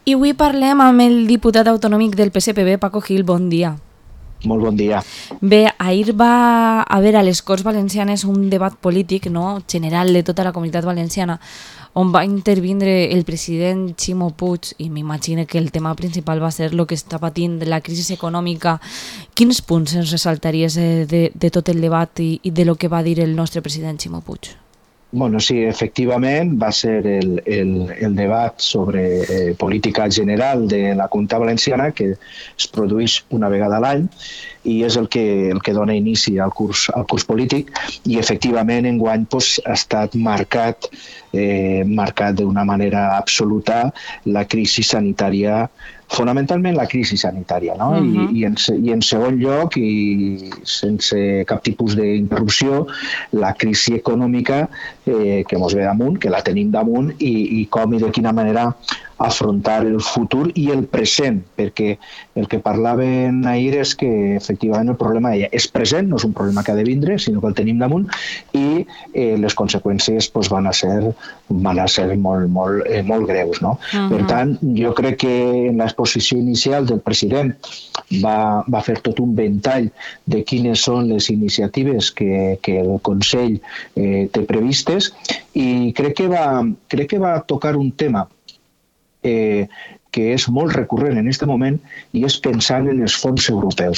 I avui parlem amb el diputat autonòmic del PSPB, Paco Gil. Bon dia. Molt bon dia. Bé, ahir va haver a les Corts Valencianes un debat polític, no?, general de tota la comunitat valenciana, on va intervindre el president Ximo Puig, i m'imagino que el tema principal va ser el que està patint la crisi econòmica. Quins punts ens ressaltaries de tot el debat i de lo que va dir el nostre president Ximo Puig? Bueno, sí, efectivament va ser el debat sobre política general de la Comunitat Valenciana, que es produeix una vegada a l'any i és el que dona inici al curs polític, i efectivament enguany ha estat marcat d'una manera absoluta la crisi sanitària, fonamentalment la crisi sanitària, no? I en segon lloc, i sense cap tipus d'interrupció, la crisi econòmica que ens ve damunt, que la tenim damunt, i com i de quina manera afrontar el futur i el present, perquè el que parlaven ahir és que efectivament el problema és present, no és un problema que ha de vindre, sinó que el tenim damunt, i les conseqüències van a ser molt greus, no? Per tant, jo crec que en l'exposició inicial del president va fer tot un ventall de quines són les iniciatives que el Consell té previstes, i crec que va tocar un tema que és molt recurrent en aquest moment, i és pensar en els fons europeus.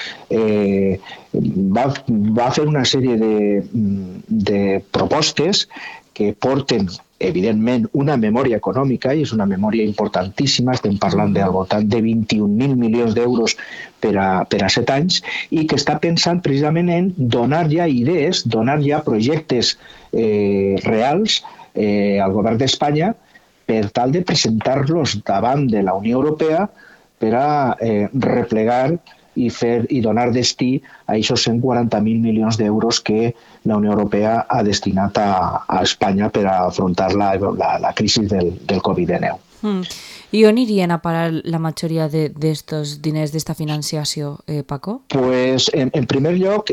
Va fer una sèrie de propostes que porten, evidentment, una memòria econòmica, i és una memòria importantíssima, estem parlant del voltant de 21.000 milions d'euros per a 7 anys, i que està pensant precisament en donar ja idees, donar ja projectes reals al govern d'Espanya, per tal de presentar-los davant de la Unió Europea per a replegar i donar destí a aquests 140.000 milions d'euros que la Unió Europea ha destinat a Espanya per a afrontar la crisi del Covid-19. I on irien a parar la majoria d'estos diners, d'esta financiació, Paco? Pues, en primer lloc,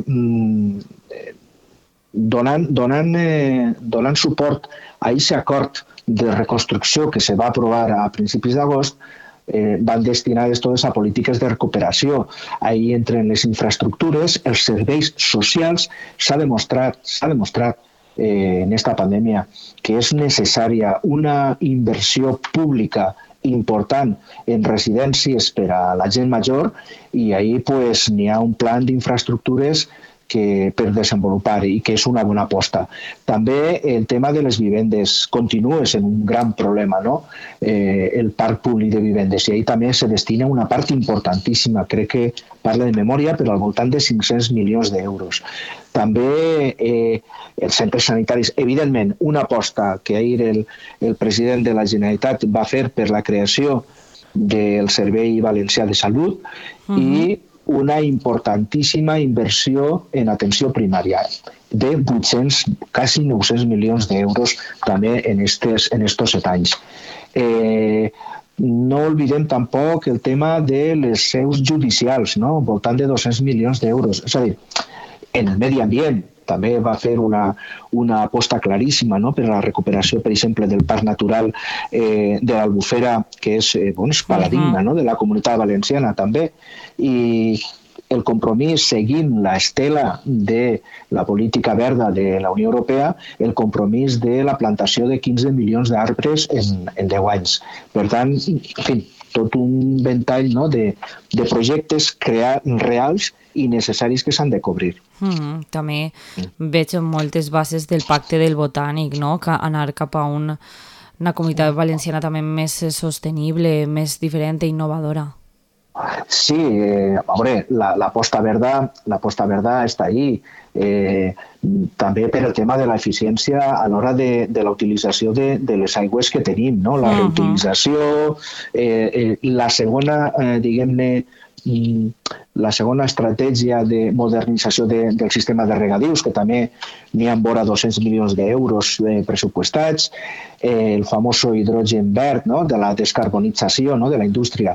donant suport a aquest acord de reconstrucció que se va aprovar a principis d'agost, van destinades totes a polítiques de recuperació. Ahí entren les infraestructures, els serveis socials. S'ha demostrat en aquesta pandèmia que és necessària una inversió pública important en residències per a la gent major, i ahí n'hi ha un plan d'infraestructures per desenvolupar, i que és una bona aposta. També el tema de les vivendes continua sent un gran problema, no? El parc públic de vivendes, i ahí també se destina una part importantíssima, crec que parla de memòria, però al voltant de 500 milions d'euros. També els centres sanitaris, evidentment, una aposta que ahir el president de la Generalitat va fer per la creació del Servei Valencià de Salut, i una importantíssima inversió en atenció primària de 800, quasi 900 milions d'euros també en estos 7 anys. No oblidem tampoc el tema de les seus judicials, no? Voltant de 200 milions d'euros. És a dir, en el medi ambient també va fer una aposta claríssima, no?, per a la recuperació, per exemple, del parc natural de l'Albufera, que és paradigma, no?, de la Comunitat Valenciana també, i el compromís, seguint l'estela de la política verda de la Unió Europea, el compromís de la plantació de 15 milions d'arbres en 10 anys. Per tant, en fi, tot un ventall, no?, de projectes reals i necessaris que s'han de cobrir. També veig moltes bases del Pacte del Botànic, no?, que anar cap a una comunitat valenciana també més sostenible, més diferent i innovadora. Sí, a veure, l'aposta verda està ahí. També per el tema de l'eficiència a l'hora de la utilització de les aigües que tenim, no? La reutilització, la segona, diguem-ne, la segona estratègia de modernització del sistema de regadius, que també n'hi ha vora 200 milions d'euros pressupostats, el famós hidrogen verd, no?, de la descarbonització, no?, de la indústria.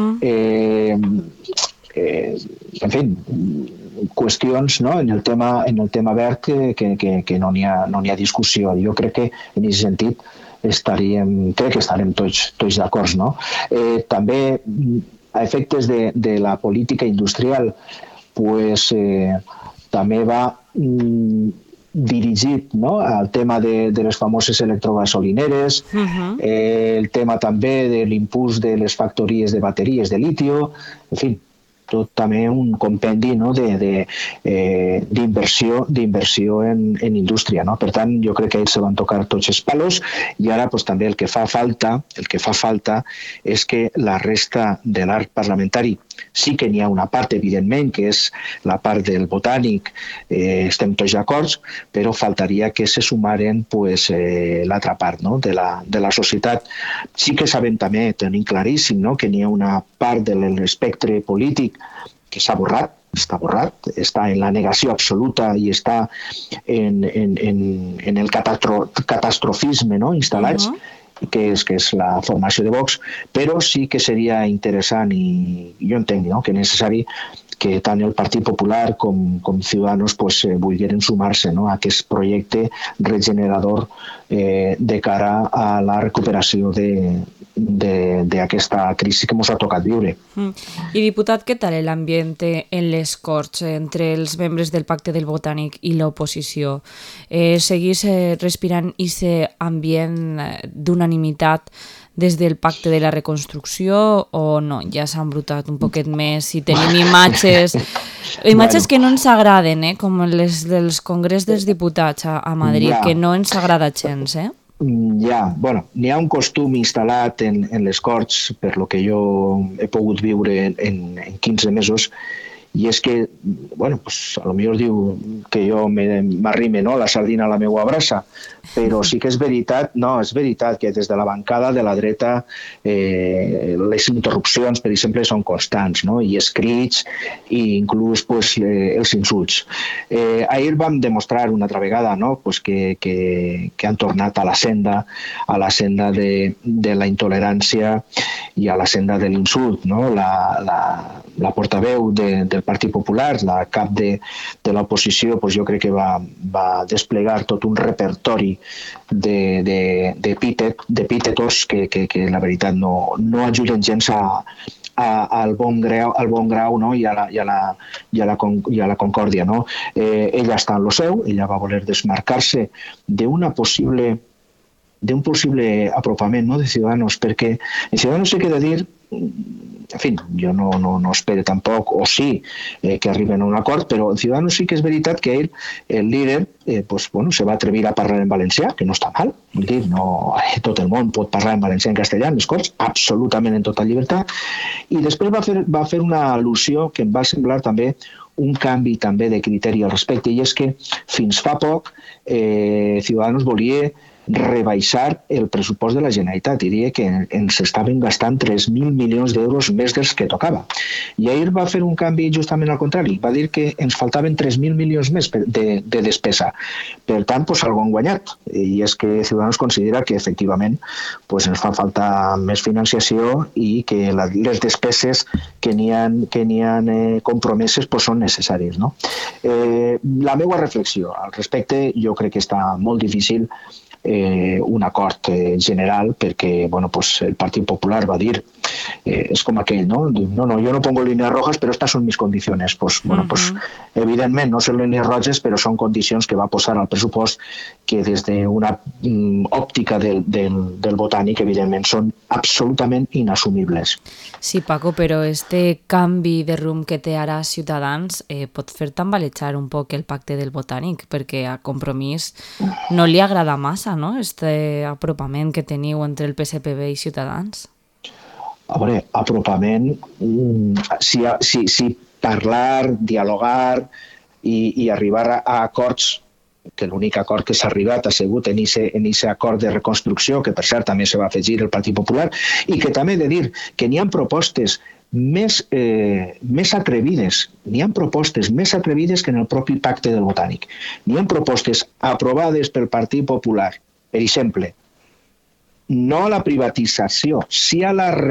En fi, qüestions, no?, en el tema verd que no n'hi ha discussió. Jo crec que en aquest sentit crec que estarem tots d'acord, no? També, a efectes de la política industrial, pues, també va dirigit, no?, al tema de les famoses electrogasolineres, el tema també de l'impuls de les factories de bateries de litio, en fi, tot també un compendi, no?, d'inversió en indústria, no? Per tant, jo crec que ells se van tocar tots els palos i ara pues, també el que fa falta és que la resta de l'arc parlamentari, sí que n'hi ha una part, evidentment, que és la part del botànic, estem tots d'acord, però faltaria que se sumaren pues, l'altra part, no?, de la societat. Sí que sabem també, tenim claríssim, no?, que n'hi ha una part de l'espectre polític que s'ha borrat, està en la negació absoluta i està en el catastrofisme, no?, instal·lats, que és la formació de Vox, però sí que seria interessant i jo entenc, no?, que és necessari que tant el Partit Popular com Ciudadanos pues, volgueren sumar-se, no?, a aquest projecte regenerador de cara a la recuperació d'aquesta crisi que ens ha tocat viure. I diputat, què tal l'ambient en les Corts entre els membres del Pacte del Botànic i l'oposició? Seguís respirant aquest ambient d'unanimitat des del Pacte de la Reconstrucció o no? Ja s'ha embrutat un poquet més i tenim imatges que no ens agraden, com les del Congrés dels Diputats a Madrid, que no ens agrada gens, n'hi ha un costum instal·lat en les Corts, per lo que jo he pogut viure en 15 mesos, i és que, pues, a lo millor diu que jo m'arrime, no?, la sardina a la meva brasa, però sí que és veritat que des de la bancada de la dreta les interrupcions, per exemple, són constants, no?, i els crits i inclús pues, els insults. Ahir vam demostrar una altra vegada, no?, pues, que han tornat a la senda de la intolerància i a la senda de l'insult, no?, la portaveu del Partit Popular, la cap de l'oposició, pues jo crec que va desplegar tot un repertori d'epítetos que la veritat no ajuden gens al bon grau, no?, i a la concòrdia, no? Ella està en lo seu, ella va voler desmarcar-se d'un possible apropament, no?, de Ciudadanos, perquè en Ciudadanos hay que dir, en fi, jo no espero tampoc, o sí, que arriben a un acord, però en Ciudadanos sí que és veritat que ell, el líder, se va atrevir a parlar en valencià, que no està mal, vull dir, no tot el món pot parlar en valencià, en castellà, en les Corts, absolutament en tota llibertat, i després va fer una al·lusió que em va semblar també un canvi també de criteri al respecte, i és que fins fa poc Ciudadanos volia rebaixar el pressupost de la Generalitat. Diria que ens estaven gastant 3.000 milions d'euros més dels que tocava. I ahir va fer un canvi justament al contrari. Va dir que ens faltaven 3.000 milions més de despesa. Per tant, algo han guanyat. I és que Ciudadanos considera que efectivament ens fa falta més financiació i que les despeses que n'hi ha compromeses són necessàries. No? La meva reflexió al respecte, jo crec que està molt difícil un acord general perquè el Partit Popular va dir és com aquell, no? No, jo no pongo líneas rojas, però estas son mis condiciones. Evidentment no són línies roges, però són condicions que va posar al pressupost que des d'una òptica del botànic, evidentment, són absolutament inassumibles. Sí, Paco, però este canvi de rumb que té ara Ciutadans pot fer tambalejar un poc el pacte del botànic, perquè a Compromís no li agrada massa, no?, este apropament que teniu entre el PSPB i Ciutadans. A veure, apropament, si parlar, dialogar i arribar a acords, que l'únic acord que s'ha arribat ha sigut en aquest acord de reconstrucció, que per cert també se va afegir el Partit Popular, i que també he de dir que n'hi ha propostes més atrevides, que en el propi pacte del botànic. N'hi ha propostes aprovades pel Partit Popular, per exemple, no a la privatització, sí a la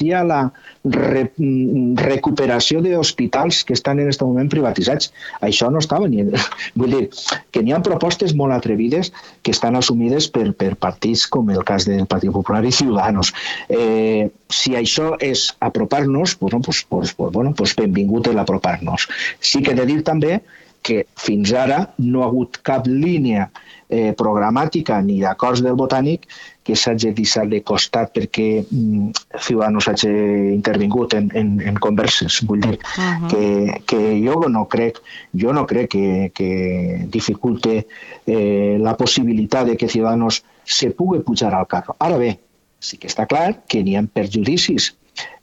recuperació d'hospitals que estan en aquest moment privatitzats. Això no estava ni... Vull dir, que n'hi ha propostes molt atrevides que estan assumides per partits com el cas del Partit Popular i Ciudadanos. Si això és apropar-nos, benvingut l'apropar-nos. Sí que he de dir també que fins ara no ha hagut cap línia programàtica ni d'acords del Botànic que s'hagi deixat de costat perquè Ciudadanos hagi intervingut en converses. Vull dir que jo no crec que dificulte la possibilitat de que Ciudadanos se pugui pujar al carro. Ara bé, sí que està clar que n'hi ha perjudicis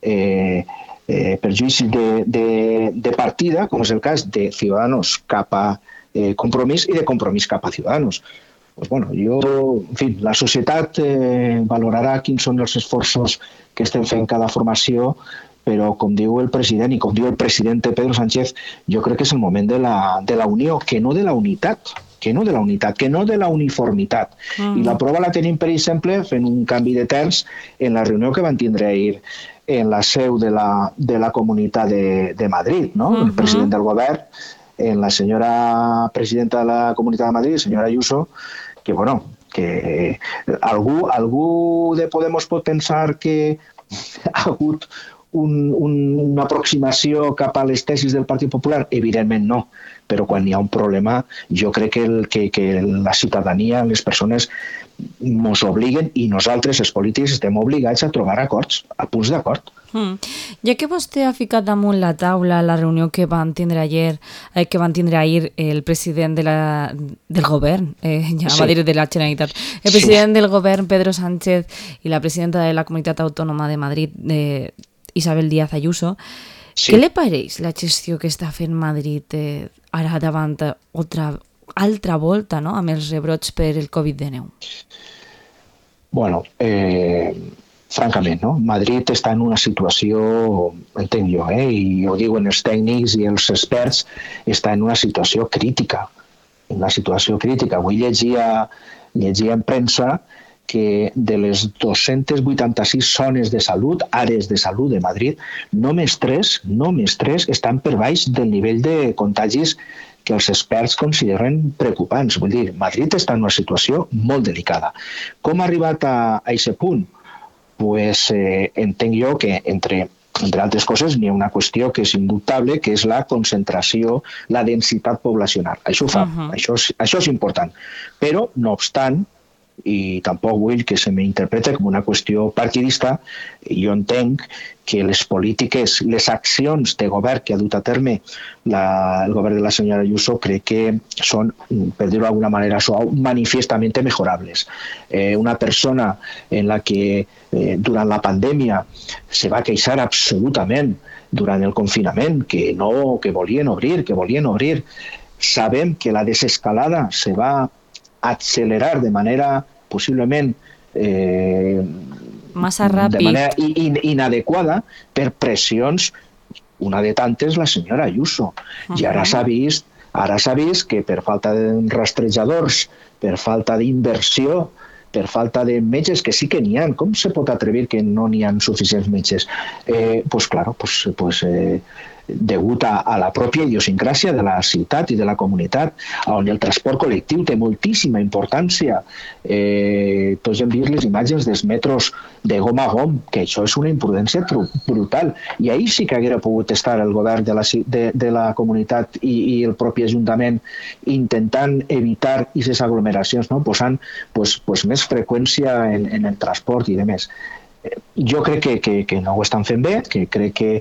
de partida, com és el cas de Ciudadanos cap a Compromís i de Compromís cap a Ciudadanos. Pues bueno, la societat valorarà quins són els esforços que estem fent cada formació, però com diu el president i com diu el president Pedro Sánchez, jo crec que és el moment de la unió, que no de la unitat, que no de la uniformitat. I la prova la tenim, per exemple, fent un canvi de terç en la reunió que van tindre ahir en la seu de la Comunitat de Madrid, no? El president del govern, en la senyora presidenta de la Comunitat de Madrid, senyora Ayuso, que algú de Podemos pot pensar que ha hagut una aproximació cap a les tesis del Partit Popular? Evidentment no, però quan hi ha un problema jo crec que la ciutadania, les persones ens obliguen i nosaltres, els polítics, estem obligats a trobar acords, a punts d'acord. Ja que vostè ha ficat damunt la taula la reunió que van tindre ahir el president del govern, va dir de la Generalitat, el president del govern, Pedro Sánchez, i la presidenta de la Comunitat Autònoma de Madrid, Isabel Díaz Ayuso, què li pareix la gestió que està fent Madrid ara davant altra volta, no?, amb els rebrots per el Covid-19? Bueno, francament, no? Madrid està en una situació, entenc jo, i ho diuen els tècnics i els experts, està en una situació crítica. Avui llegia en premsa que de les 286 zones de salut, àrees de salut de Madrid, només 3 estan per baix del nivell de contagis que els experts consideren preocupants. Vull dir, Madrid està en una situació molt delicada. Com ha arribat a aquest punt? Pues entenc jo que, entre altres coses, n'hi ha una qüestió que és indubtable, que és la concentració, la densitat poblacional. Això ho fa, això és important. Però, no obstant, i tampoc vull que se m'interpreti com una qüestió partidista, jo entenc que les polítiques, les accions de govern que ha dut a terme el govern de la senyora Ayuso crec que són, per dir-ho d'alguna manera suau, manifestament mejorables. Una persona en la que durant la pandèmia se va queixar absolutament durant el confinament que volien obrir, sabem que la desescalada se va accelerar de manera possiblement massa ràpid, de manera inadequada per pressions, una de tantes la senyora Ayuso. I ara s'ha vist que per falta de rastrejadors, per falta d'inversió, per falta de metges, que sí que n'hi ha, com se pot atrevir que no n'hi ha suficients metges? Degut a la pròpia idiosincràsia de la ciutat i de la comunitat, on el transport col·lectiu té moltíssima importància. Tots hem vist les imatges dels metros de gom a gom, que això és una imprudència brutal. I ahir sí que haguera pogut estar el govern de la comunitat i el propi Ajuntament intentant evitar aquestes aglomeracions, no? Posant més freqüència en el transport i demés. Jo crec que no ho estan fent bé, que crec que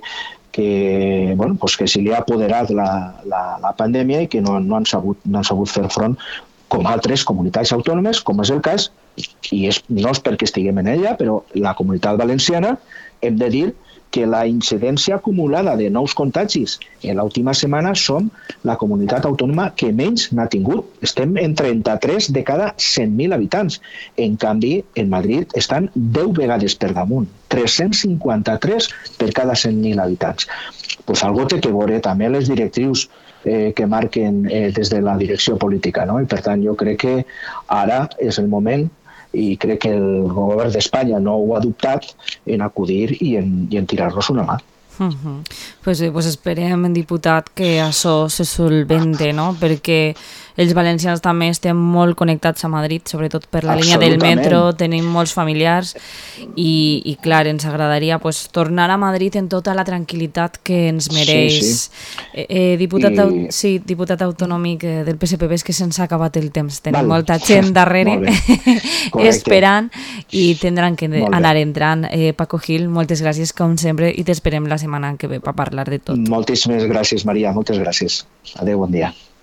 se li ha apoderat la pandèmia i que no han sabut fer front com altres comunitats autònomes, com és el cas, i no és perquè estiguem en ella, però la Comunitat Valenciana, hem de dir que la incidència acumulada de nous contagis en l'última setmana som la comunitat autònoma que menys n'ha tingut. Estem en 33 de cada 100.000 habitants. En canvi, en Madrid estan 10 vegades per damunt, 353 per cada 100.000 habitants. Algú té que veure també les directrius que marquen des de la direcció política, no? I per tant jo crec que ara és el moment i crec que el govern d'Espanya no ho ha adoptat en acudir i en tirar-nos una mà. Pues esperem, diputat, que això se solvente, no? Perquè els valencians també estem molt connectats a Madrid, sobretot per la línia del metro, tenim molts familiars i clar, ens agradaria pues, tornar a Madrid en tota la tranquil·litat que ens mereix. Diputat autonòmic del PSP, és que se'ns ha acabat el temps, tenim molta gent darrere esperant i tindran que anar entrant. Paco Gil, moltes gràcies com sempre i t'esperem la setmana que ve per parlar de tot. Moltíssimes gràcies, Maria, moltes gràcies. Adéu, bon dia.